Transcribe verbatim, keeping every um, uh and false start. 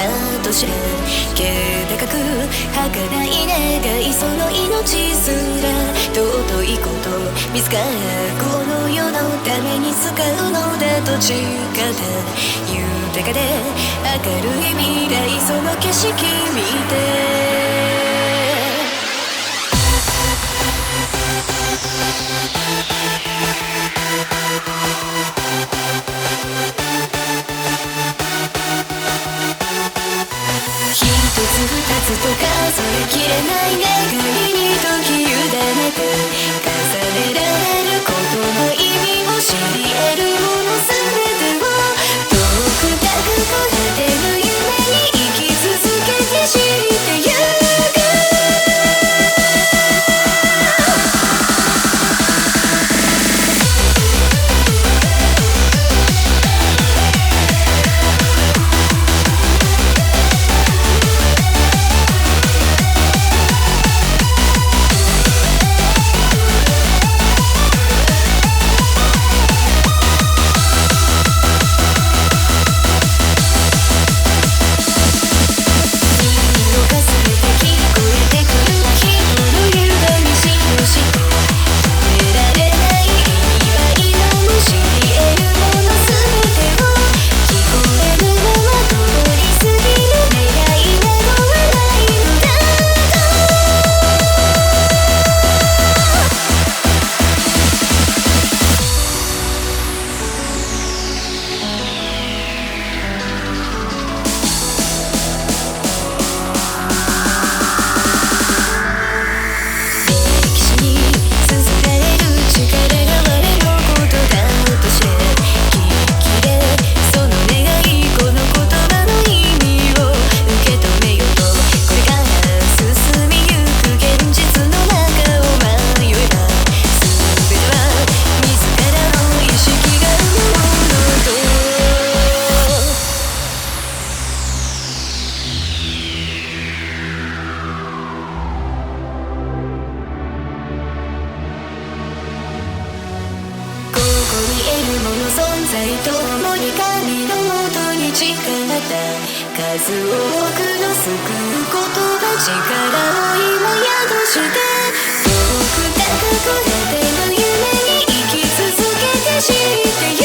と知る気高く儚い願い、その命すら尊いこと見つかる、この世のために使うのだと誓った豊かで明るい未来、その景色見て一つ二つと数えきれない願いに時委ねて、重ねられることの意味を知り得るもの全てを遠く高く果てぬ夢に生き続けて知ってゆく。共に神のもとに誓った数多くの救う言葉、力を今宿して遠く高く果てぬ夢に生き続けて知ってゆく。